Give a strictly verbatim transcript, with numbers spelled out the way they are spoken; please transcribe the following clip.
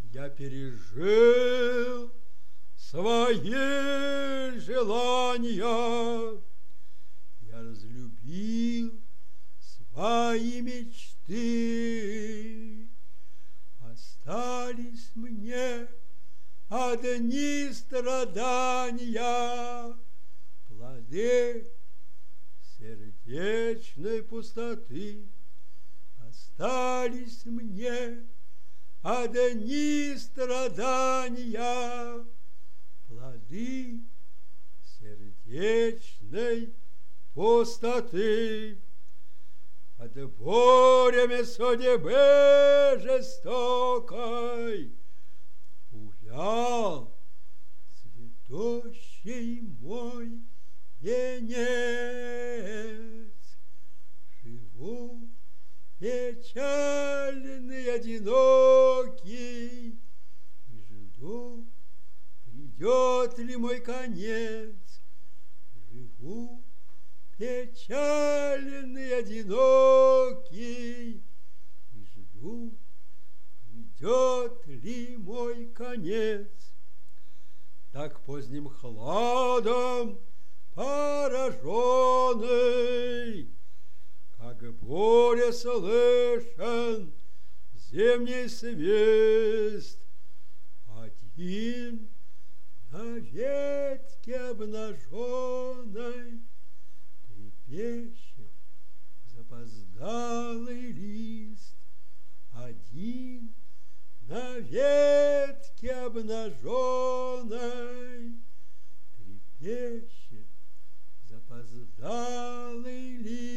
Я пережил свои желания, я разлюбил свои мечты. Остались мне одни страдания, плоды сердечной пустоты. Остались мне одни страдания, плоды сердечной пустоты. Под бурями судьбы жестокой увял цветущий мой венец. Живу печальный, одинокий, и жду, придет ли мой конец. Живу печальный, одинокий, и жду, придет ли мой конец. Так поздним хладом пораженный, как буря слышен зимний свист, один на ветке обнаженной трепещет запоздалый лист. Один на ветке обнаженной трепещет запоздалый лист.